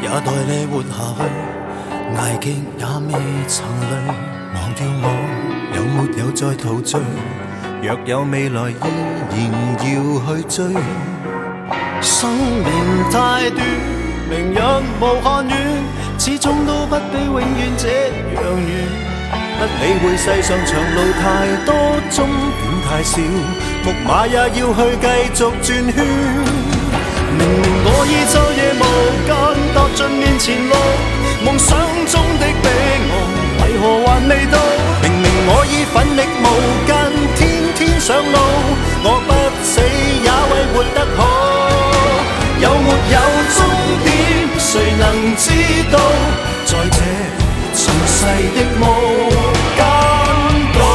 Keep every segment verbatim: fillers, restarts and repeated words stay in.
也待你活下去，捱極也未曾累。忘掉我，有沒有再陶醉？若有未來，依然要去追。生命太短，明日無限遠，始終都不比永遠這樣遠。不理會世上長路太多，終點太少，木馬也要去繼續轉圈。明明我已晝夜無間踏進面前路，夢想中的彼岸為何還未到？明明我已奮力無間，天天上路，我不死也為活得好。有沒有終點，誰能知道？在這塵世的無間道。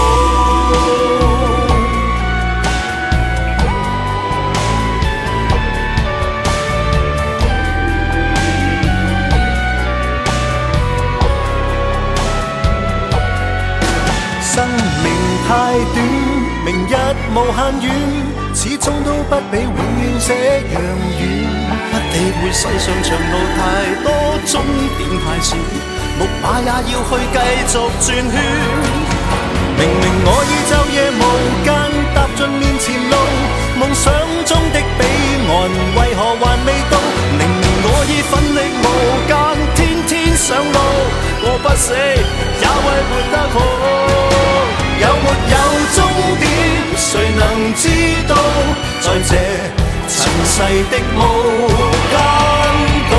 生命太短，明日無限遠，始終都不比永遠這樣遠。不理會世上長路太多，終點太少，木馬也要去繼續轉圈。明明我已晝夜無間踏進面前路，夢想中的彼岸為何還未到？明明我已奮力無間，天天上路，我不死也為活得好。有沒有終點，誰能知道？在這塵世的無間道，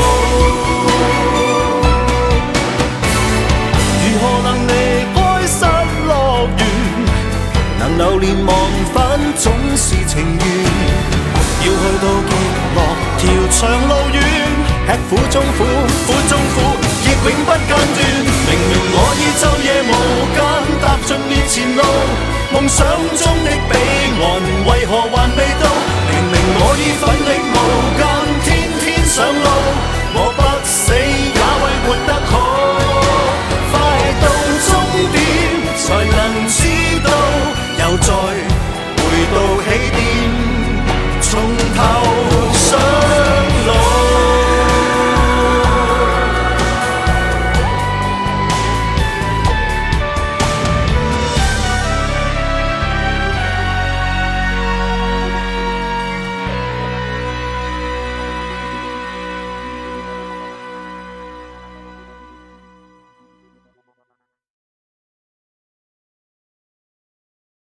如何能離開失樂園？能流連忘返總是情緣，要去到極樂條長路遠，吃苦中苦，苦中苦，亦永不間斷。明明我已晝夜無間踏進面前路，夢想中的彼岸為何還未到？明明我已奮力無間，天天上路，